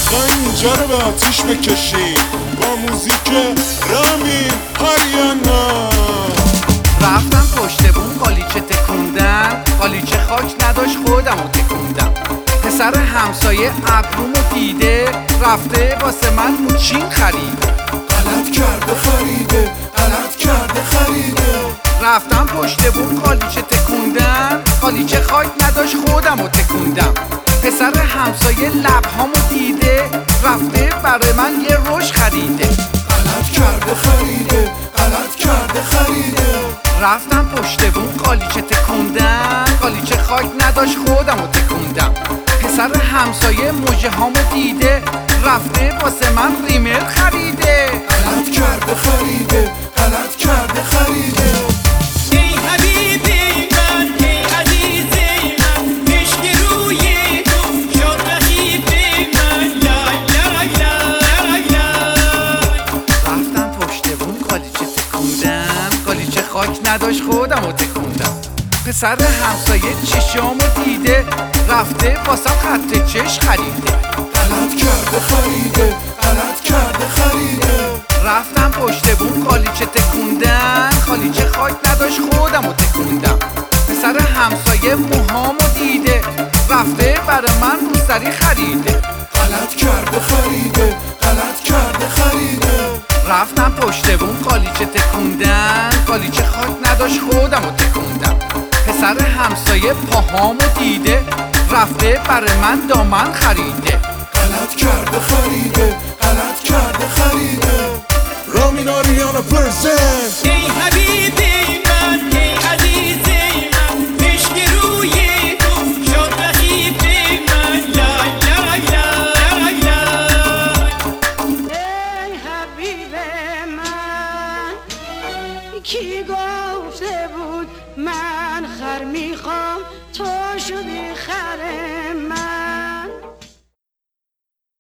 اینجا رو به آتیش بکشی با موزیک رامین آریانا. رفتم پشت بوم قالیچه تکوندن، قالیچه خاک نداشت خودمو تکوندم. پسر همسایه ابرومو دیده رفته واسه من موچین خریده. غلط کرده خریده، غلط کرده خریده. رفتم پشت بوم قالیچه تکوندن، قالیچه خاک نداشت خودمو تکوندم. پسر همسایه لبهامو دیده رفته برای من یه رش خریده. غلط کرده خریده، غلط کرده خریده. رفتم پشت بوم قالیچه تکوندن، قالیچه خاک نداشت خودمو تکوندم. پسر همسایه موجه هامو دیده رفته واسه من ریمر خریده. غلط کرده خریده، غلط کرده خریده. ای حبیبی من، ای عزیزی من، عشق روی تو شد رقیب من. لای لای لای لای. رفتم پشت بوم قالیچه تکوندن، قالیچه خاک نداشت خودمو تکوندم. پسر همسایه چشامو دیده رفته واسم خط چش خریده. غلط کرده خریده، غلط کرده خریده. رفتم پشت بوم قالیچه تکوندن، قالیچه خاک نداشت خودمو تکوندم. پسر همسایه موهامو دیده رفته برای من روسری خریده. غلط کرده خریده، غلط کرده خریده. رفتم پشت بوم قالیچه تکوندن، قالیچه خاک نداشت خودمو تکوندم. پسر همسایه پاهامو دیده رفته برای من دامن خریده. غلط کرده خریده، غلط کرده خریده. رامین آریانا پرزنت. ای حبیبی من، ای عزیزی من، عشق روی تو شد رقیب من. لای لای لای لای. ای حبیب من، کی گفته بود من خر میخوام تو شدی خره؟